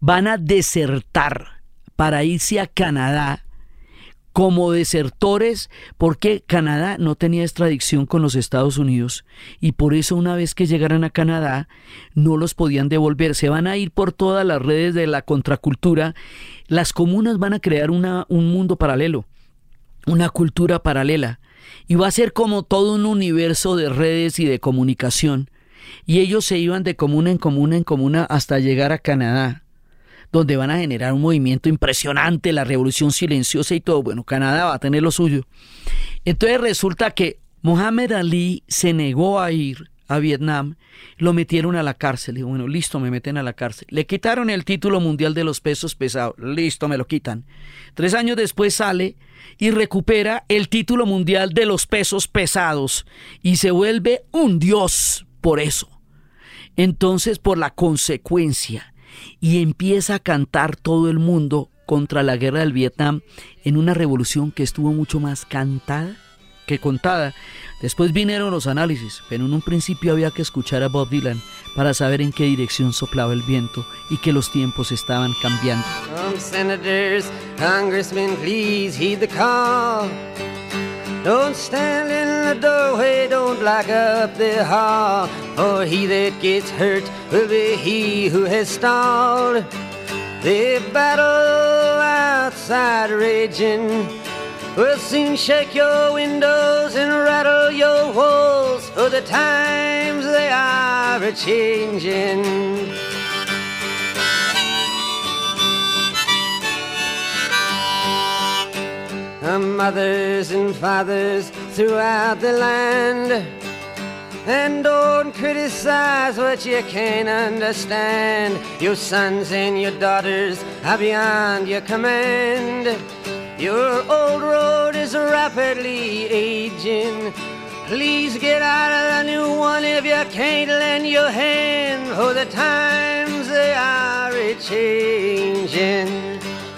van a desertar para irse a Canadá como desertores, porque Canadá no tenía extradición con los Estados Unidos y por eso una vez que llegaran a Canadá no los podían devolver. Se van a ir por todas las redes de la contracultura. Las comunas van a crear una, un mundo paralelo, una cultura paralela, y va a ser como todo un universo de redes y de comunicación. Y ellos se iban de comuna en comuna en comuna hasta llegar a Canadá, donde van a generar un movimiento impresionante, la revolución silenciosa y todo. Bueno, Canadá va a tener lo suyo. Entonces resulta que Muhammad Ali se negó a ir a Vietnam, lo metieron a la cárcel. Dijo, bueno, listo, me meten a la cárcel. Le quitaron el título mundial de los pesos pesados. Listo, me lo quitan. Tres años después sale y recupera el título mundial de los pesos pesados y se vuelve un dios por eso. Entonces, por la consecuencia, y empieza a cantar todo el mundo contra la guerra del Vietnam en una revolución que estuvo mucho más cantada que contada. Después vinieron los análisis, pero en un principio había que escuchar a Bob Dylan para saber en qué dirección soplaba el viento y que los tiempos estaban cambiando. Some senators, congressmen, please heed the call. Don't stand in the doorway, don't block up the hall, for he that gets hurt will be he who has stalled. The battle outside raging will soon shake your windows and rattle your walls, for the times they are a-changing. Mothers and fathers throughout the land, and don't criticize what you can't understand. Your sons and your daughters are beyond your command. Your old road is rapidly aging. Please get out of the new one if you can't lend your hand, for the times they are a-changing.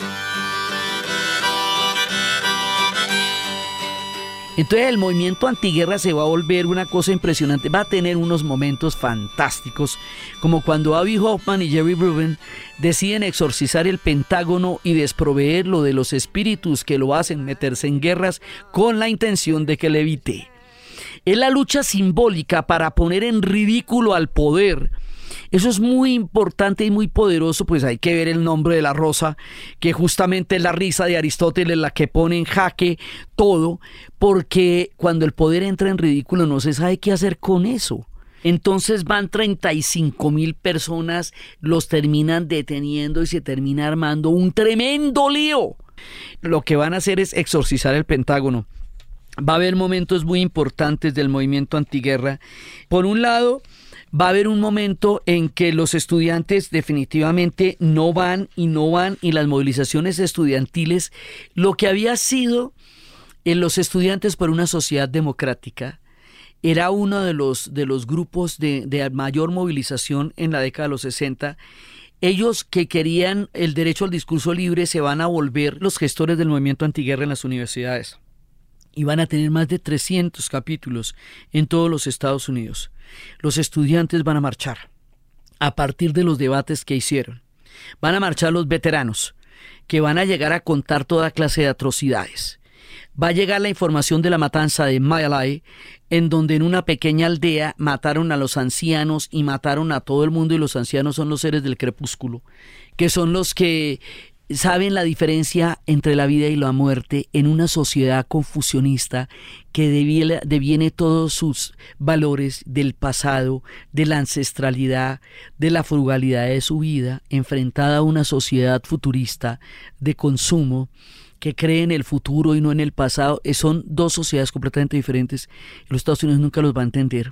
Entonces el movimiento antiguerra se va a volver una cosa impresionante, va a tener unos momentos fantásticos, como cuando Abby Hoffman y Jerry Rubin deciden exorcizar el Pentágono y desproveerlo de los espíritus que lo hacen meterse en guerras con la intención de que le evite. Es la lucha simbólica para poner en ridículo al poder. Eso es muy importante y muy poderoso, pues hay que ver el nombre de la rosa, que justamente es la risa de Aristóteles la que pone en jaque todo, porque cuando el poder entra en ridículo no se sabe qué hacer con eso. Entonces van treinta y cinco mil personas, los terminan deteniendo y se termina armando un tremendo lío. Lo que van a hacer es exorcizar el Pentágono. Va a haber momentos muy importantes del movimiento antiguerra. Por un lado, va a haber un momento en que los estudiantes definitivamente no van y no van, y las movilizaciones estudiantiles, lo que había sido en los estudiantes por una sociedad democrática, era uno de los, de los grupos de, de mayor movilización en la década de los sesenta. Ellos que querían el derecho al discurso libre se van a volver los gestores del movimiento antiguerra en las universidades. Y van a tener más de trescientos capítulos en todos los Estados Unidos. Los estudiantes van a marchar a partir de los debates que hicieron. Van a marchar los veteranos, que van a llegar a contar toda clase de atrocidades. Va a llegar la información de la matanza de My Lai, en donde en una pequeña aldea mataron a los ancianos y mataron a todo el mundo, y los ancianos son los seres del crepúsculo, que son los que saben la diferencia entre la vida y la muerte en una sociedad confusionista que deviene, deviene todos sus valores del pasado, de la ancestralidad, de la frugalidad de su vida, enfrentada a una sociedad futurista de consumo que cree en el futuro y no en el pasado. Son dos sociedades completamente diferentes. Los Estados Unidos nunca los va a entender.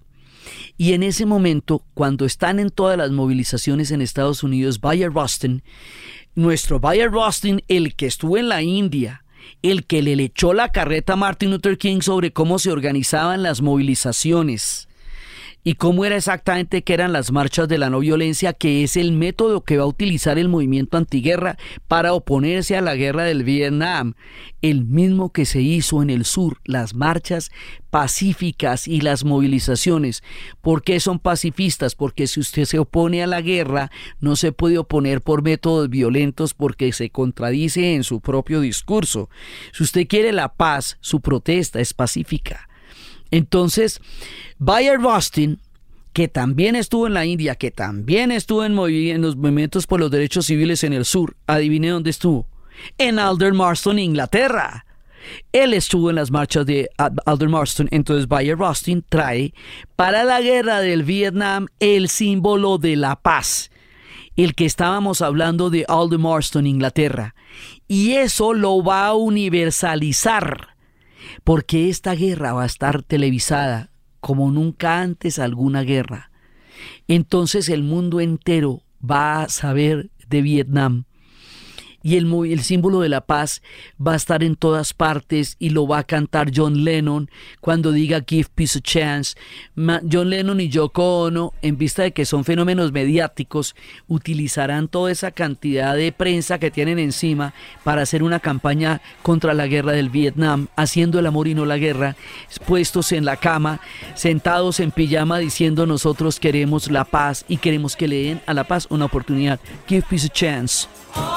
Y en ese momento, cuando están en todas las movilizaciones en Estados Unidos, Bayard Rustin, nuestro Bayard Rustin, el que estuvo en la India, el que le echó la carreta a Martin Luther King sobre cómo se organizaban las movilizaciones, y cómo era exactamente que eran las marchas de la no violencia, que es el método que va a utilizar el movimiento antiguerra para oponerse a la guerra del Vietnam, el mismo que se hizo en el sur, las marchas pacíficas y las movilizaciones. ¿Por qué son pacifistas? Porque si usted se opone a la guerra, no se puede oponer por métodos violentos porque se contradice en su propio discurso. Si usted quiere la paz, su protesta es pacífica. Entonces, Bayard Rustin, que también estuvo en la India, que también estuvo en, movi- en los movimientos por los derechos civiles en el sur, adivine dónde estuvo. En Aldermaston, Inglaterra. Él estuvo en las marchas de Aldermaston. Entonces Bayard Rustin trae para la guerra del Vietnam el símbolo de la paz, el que estábamos hablando de Aldermaston, Inglaterra. Y eso lo va a universalizar, porque esta guerra va a estar televisada como nunca antes alguna guerra. Entonces el mundo entero va a saber de Vietnam. Y el, el símbolo de la paz va a estar en todas partes y lo va a cantar John Lennon cuando diga Give Peace a Chance. Ma, John Lennon y Yoko Ono, en vista de que son fenómenos mediáticos, utilizarán toda esa cantidad de prensa que tienen encima para hacer una campaña contra la guerra del Vietnam, haciendo el amor y no la guerra, puestos en la cama, sentados en pijama diciendo nosotros queremos la paz y queremos que le den a la paz una oportunidad. Give Peace a Chance.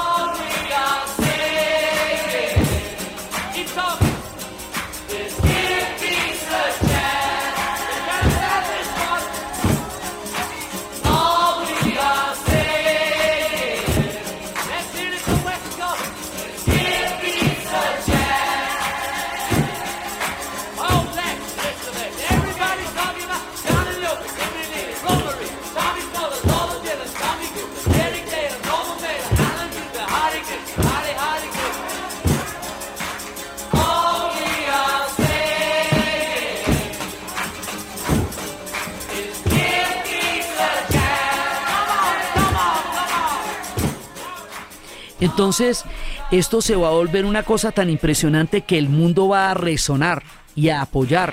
Entonces, esto se va a volver una cosa tan impresionante que el mundo va a resonar y a apoyar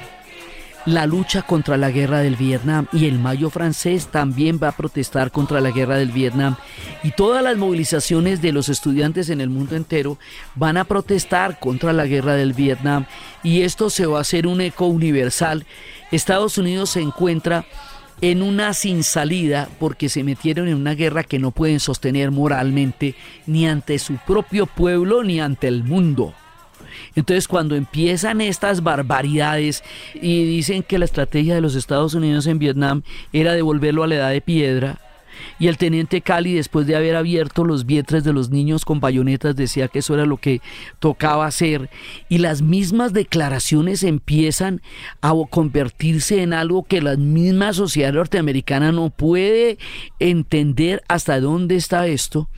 la lucha contra la guerra del Vietnam, y el Mayo francés también va a protestar contra la guerra del Vietnam, y todas las movilizaciones de los estudiantes en el mundo entero van a protestar contra la guerra del Vietnam, y esto se va a hacer un eco universal. Estados Unidos se encuentra en una sin salida porque se metieron en una guerra que no pueden sostener moralmente ni ante su propio pueblo ni ante el mundo. Entonces, cuando empiezan estas barbaridades y dicen que la estrategia de los Estados Unidos en Vietnam era devolverlo a la edad de piedra, y el teniente Calley, después de haber abierto los vientres de los niños con bayonetas, decía que eso era lo que tocaba hacer, y las mismas declaraciones empiezan a convertirse en algo que la misma sociedad norteamericana no puede entender hasta dónde está esto.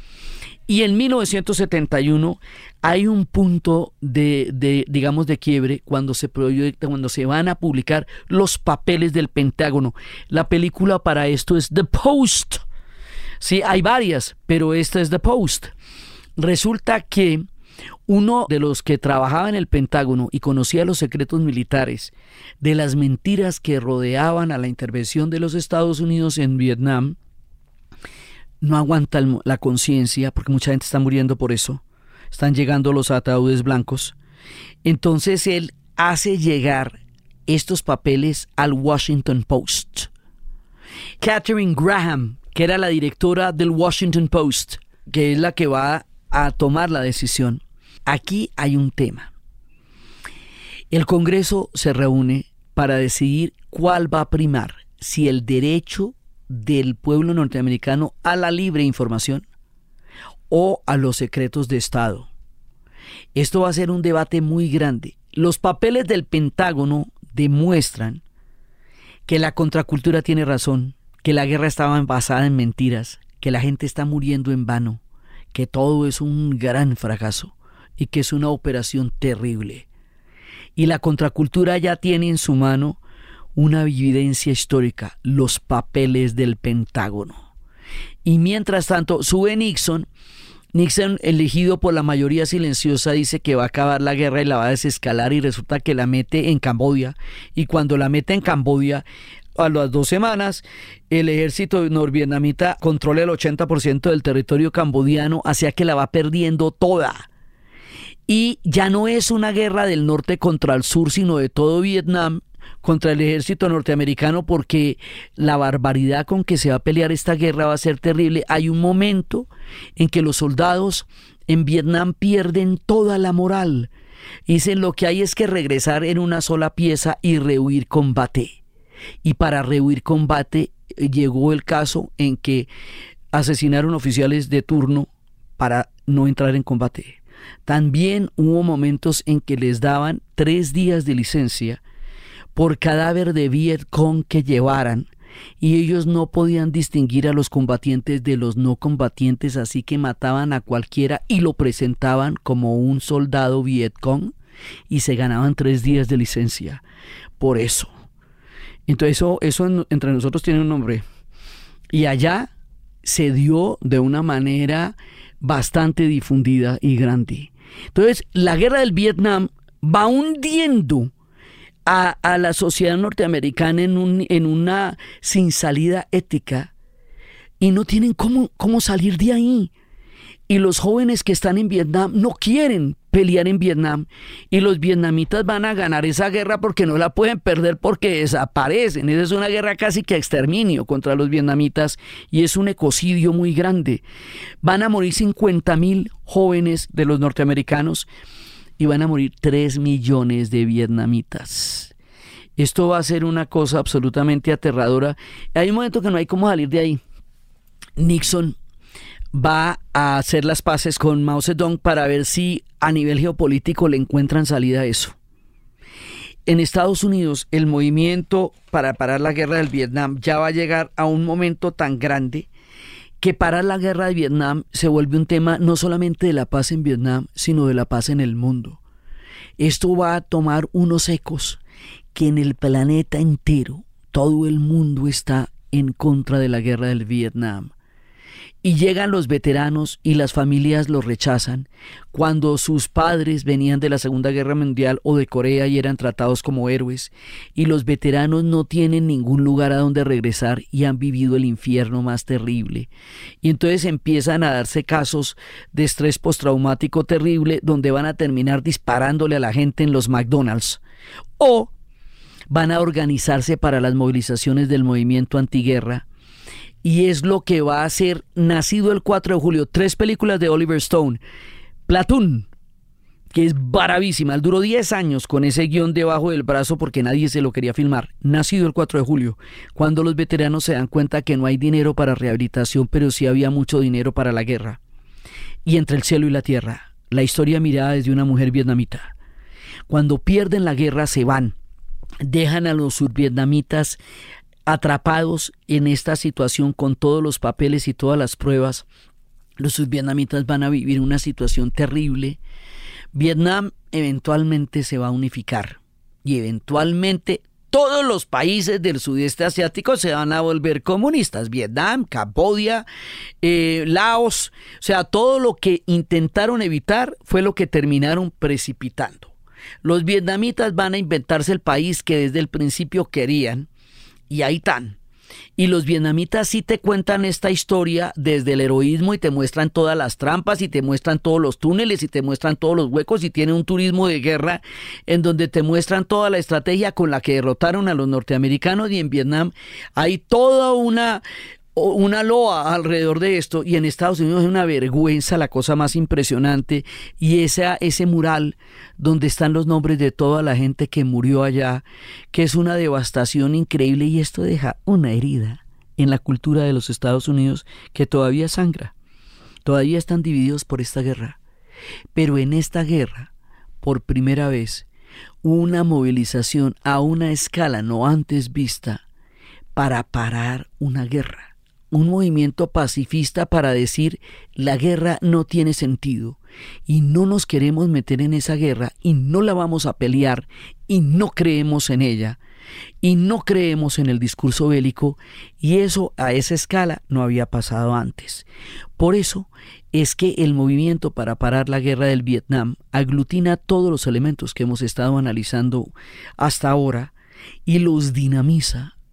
Y en mil novecientos setenta y uno hay un punto de, de digamos, de quiebre cuando se proyecta, cuando se van a publicar los papeles del Pentágono. La película para esto es The Post. Sí, hay varias, pero esta es The Post. Resulta que uno de los que trabajaba en el Pentágono y conocía los secretos militares de las mentiras que rodeaban a la intervención de los Estados Unidos en Vietnam, no aguanta el, la conciencia, porque mucha gente está muriendo por eso. Están llegando los ataúdes blancos. Entonces él hace llegar estos papeles al Washington Post. Katharine Graham, que era la directora del Washington Post, que es la que va a tomar la decisión. Aquí hay un tema. El Congreso se reúne para decidir cuál va a primar, si el derecho del pueblo norteamericano a la libre información o a los secretos de Estado. Esto va a ser un debate muy grande. Los papeles del Pentágono demuestran que la contracultura tiene razón, que la guerra estaba basada en mentiras, que la gente está muriendo en vano, que todo es un gran fracaso y que es una operación terrible. Y la contracultura ya tiene en su mano una evidencia histórica, los papeles del Pentágono. Y mientras tanto, sube Nixon. Nixon, elegido por la mayoría silenciosa, dice que va a acabar la guerra y la va a desescalar, y resulta que la mete en Camboya. Y cuando la mete en Camboya, a las dos semanas, el ejército norvietnamita controla el ochenta por ciento del territorio cambodiano, hacia que la va perdiendo toda. Y ya no es una guerra del norte contra el sur, sino de todo Vietnam contra el ejército norteamericano, porque la barbaridad con que se va a pelear esta guerra va a ser terrible. Hay un momento en que los soldados en Vietnam pierden toda la moral. Dicen, lo que hay es que regresar en una sola pieza y rehuir combate. Y para rehuir combate llegó el caso en que asesinaron oficiales de turno para no entrar en combate. También hubo momentos en que les daban tres días de licencia por cadáver de Viet Cong que llevaran, y ellos no podían distinguir a los combatientes de los no combatientes, así que mataban a cualquiera y lo presentaban como un soldado Viet Cong y se ganaban tres días de licencia por eso. Entonces eso, eso en, entre nosotros tiene un nombre, y allá se dio de una manera bastante difundida y grande. Entonces la guerra del Vietnam va hundiendo A, a la sociedad norteamericana en, un, en una sin salida ética, y no tienen cómo, cómo salir de ahí. Y los jóvenes que están en Vietnam no quieren pelear en Vietnam, y los vietnamitas van a ganar esa guerra porque no la pueden perder, porque desaparecen. Esa es una guerra casi que a exterminio contra los vietnamitas, y es un ecocidio muy grande. Van a morir cincuenta mil jóvenes de los norteamericanos, y van a morir tres millones de vietnamitas. Esto va a ser una cosa absolutamente aterradora. Hay un momento que no hay cómo salir de ahí. Nixon va a hacer las paces con Mao Zedong para ver si a nivel geopolítico le encuentran salida a eso. En Estados Unidos, el movimiento para parar la guerra del Vietnam ya va a llegar a un momento tan grande que parar la guerra de Vietnam se vuelve un tema no solamente de la paz en Vietnam, sino de la paz en el mundo. Esto va a tomar unos ecos que en el planeta entero, todo el mundo está en contra de la guerra del Vietnam. Y llegan los veteranos y las familias los rechazan, cuando sus padres venían de la Segunda Guerra Mundial o de Corea y eran tratados como héroes, y los veteranos no tienen ningún lugar a donde regresar y han vivido el infierno más terrible. Y entonces empiezan a darse casos de estrés postraumático terrible, donde van a terminar disparándole a la gente en los McDonald's, o van a organizarse para las movilizaciones del movimiento antiguerra. Y es lo que va a ser Nacido el cuatro de julio, tres películas de Oliver Stone. Platoon, que es bravísima, él duró diez años con ese guión debajo del brazo porque nadie se lo quería filmar. Nacido el cuatro de julio, cuando los veteranos se dan cuenta que no hay dinero para rehabilitación, pero sí había mucho dinero para la guerra. Y Entre el cielo y la tierra, la historia mirada desde una mujer vietnamita. Cuando pierden la guerra se van, dejan a los survietnamitas atrapados en esta situación con todos los papeles y todas las pruebas. Los survietnamitas van a vivir una situación terrible. Vietnam eventualmente se va a unificar y eventualmente todos los países del sudeste asiático se van a volver comunistas. Vietnam, Camboya, eh, Laos, o sea, todo lo que intentaron evitar fue lo que terminaron precipitando. Los vietnamitas van a inventarse el país que desde el principio querían, y ahí están. Y los vietnamitas sí te cuentan esta historia desde el heroísmo, y te muestran todas las trampas, y te muestran todos los túneles, y te muestran todos los huecos, y tienen un turismo de guerra en donde te muestran toda la estrategia con la que derrotaron a los norteamericanos. Y en Vietnam hay toda una, una loa alrededor de esto, y en Estados Unidos es una vergüenza, la cosa más impresionante, y esa, ese mural donde están los nombres de toda la gente que murió allá, que es una devastación increíble, y esto deja una herida en la cultura de los Estados Unidos que todavía sangra. Todavía están divididos por esta guerra, pero en esta guerra, por primera vez, una movilización a una escala no antes vista para parar una guerra. Un movimiento pacifista para decir: la guerra no tiene sentido y no nos queremos meter en esa guerra y no la vamos a pelear y no creemos en ella y no creemos en el discurso bélico, y eso a esa escala no había pasado antes. Por eso es que el movimiento para parar la guerra del Vietnam aglutina todos los elementos que hemos estado analizando hasta ahora y los dinamiza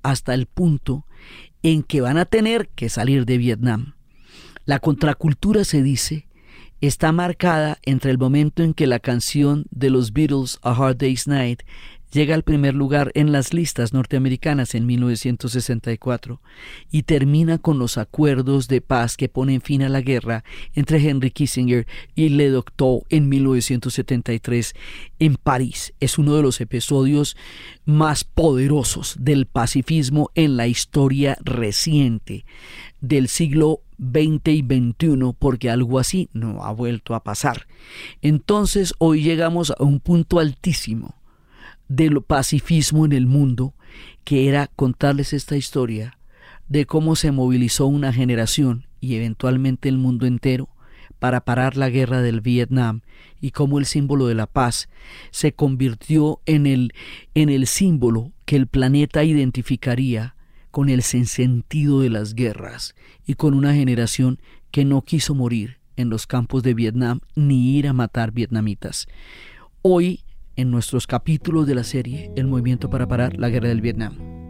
hasta el punto en que van a tener que salir de Vietnam. La contracultura, se dice, está marcada entre el momento en que la canción de los Beatles, A Hard Day's Night, llega al primer lugar en las listas norteamericanas en mil novecientos sesenta y cuatro y termina con los acuerdos de paz que ponen fin a la guerra entre Henry Kissinger y Le Docteur en mil novecientos setenta y tres en París. Es uno de los episodios más poderosos del pacifismo en la historia reciente del siglo veinte y veintiuno, porque algo así no ha vuelto a pasar. Entonces hoy llegamos a un punto altísimo del pacifismo en el mundo, que era contarles esta historia de cómo se movilizó una generación y eventualmente el mundo entero para parar la guerra del Vietnam, y cómo el símbolo de la paz se convirtió en el, en el símbolo que el planeta identificaría con el sinsentido de las guerras y con una generación que no quiso morir en los campos de Vietnam ni ir a matar vietnamitas. Hoy, en nuestros capítulos de la serie El Movimiento para Parar la Guerra del Vietnam.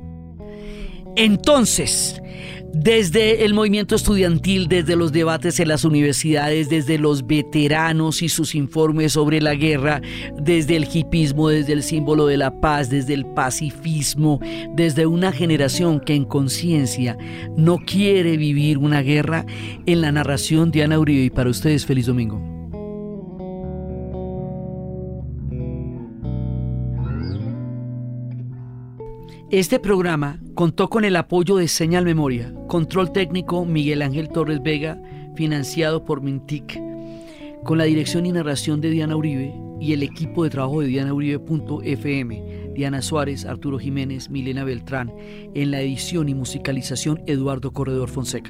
Entonces, desde el movimiento estudiantil, desde los debates en las universidades, desde los veteranos y sus informes sobre la guerra, desde el hipismo, desde el símbolo de la paz, desde el pacifismo, desde una generación que en conciencia no quiere vivir una guerra, en la narración de Diana Uribe, y para ustedes feliz domingo. Este programa contó con el apoyo de Señal Memoria, control técnico Miguel Ángel Torres Vega, financiado por Mintic, con la dirección y narración de Diana Uribe y el equipo de trabajo de diana uribe punto efe eme, Diana Suárez, Arturo Jiménez, Milena Beltrán, en la edición y musicalización Eduardo Corredor Fonseca.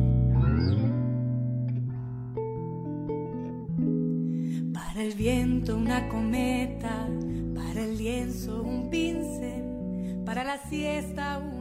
Para el viento una cometa, para el lienzo un pincel, para la siesta un